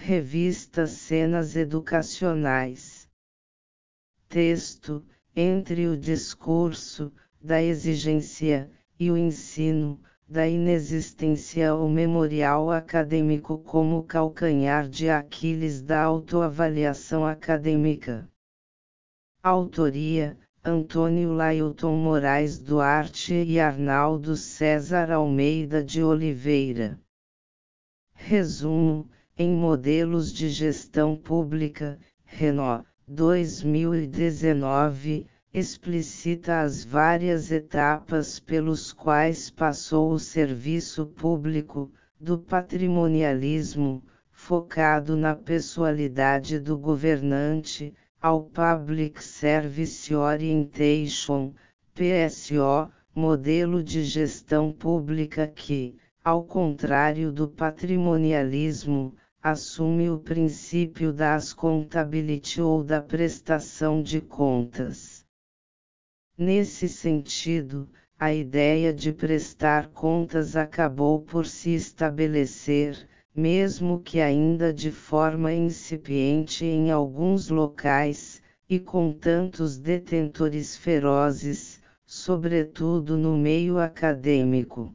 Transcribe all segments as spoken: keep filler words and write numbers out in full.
Revista Cenas Educacionais. Texto: entre o discurso, da exigência, e o ensino, da inexistência o memorial acadêmico como calcanhar de Aquiles da autoavaliação acadêmica. Autoria: Antônio Lailton Moraes Duarte e Arnaldo César Almeida de Oliveira. Resumo: em Modelos de Gestão Pública, Renault, dois mil e dezenove, explicita as várias etapas pelos quais passou o serviço público, do patrimonialismo, focado na pessoalidade do governante, ao Public Service Orientation, P S O, modelo de gestão pública que, ao contrário do patrimonialismo, assume o princípio da accountability ou da prestação de contas. Nesse sentido, a ideia de prestar contas acabou por se estabelecer, mesmo que ainda de forma incipiente em alguns locais, e com tantos detentores ferozes, sobretudo no meio acadêmico.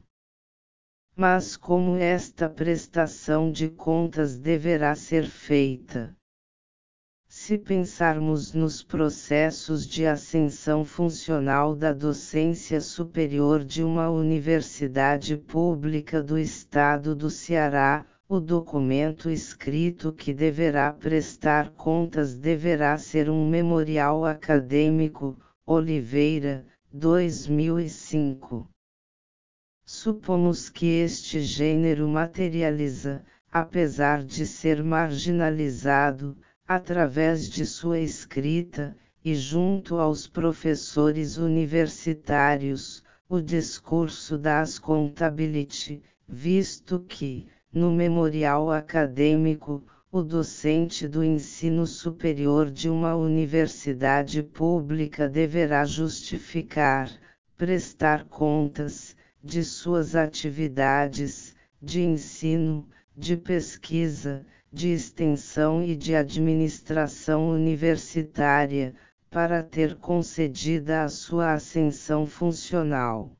Mas como esta prestação de contas deverá ser feita? Se pensarmos nos processos de ascensão funcional da docência superior de uma universidade pública do estado do Ceará, o documento escrito que deverá prestar contas deverá ser um memorial acadêmico, Oliveira, dois mil e cinco. Supomos que este gênero materializa, apesar de ser marginalizado, através de sua escrita, e junto aos professores universitários, o discurso da accountability, visto que, no memorial acadêmico, o docente do ensino superior de uma universidade pública deverá justificar, prestar contas, de suas atividades, de ensino, de pesquisa, de extensão e de administração universitária, para ter concedida a sua ascensão funcional.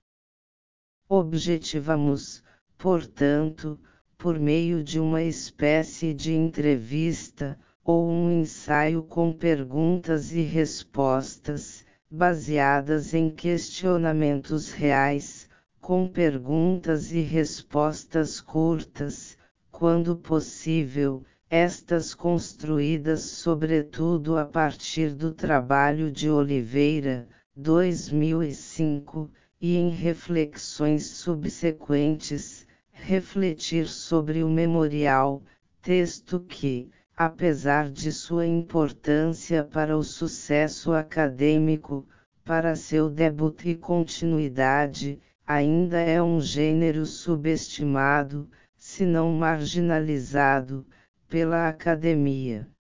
Objetivamos, portanto, por meio de uma espécie de entrevista, ou um ensaio com perguntas e respostas, baseadas em questionamentos reais, com perguntas e respostas curtas, quando possível, estas construídas sobretudo a partir do trabalho de Oliveira, dois mil e cinco, e em reflexões subsequentes, refletir sobre o memorial, texto que, apesar de sua importância para o sucesso acadêmico, para seu debut e continuidade, ainda é um gênero subestimado, se não marginalizado, pela academia.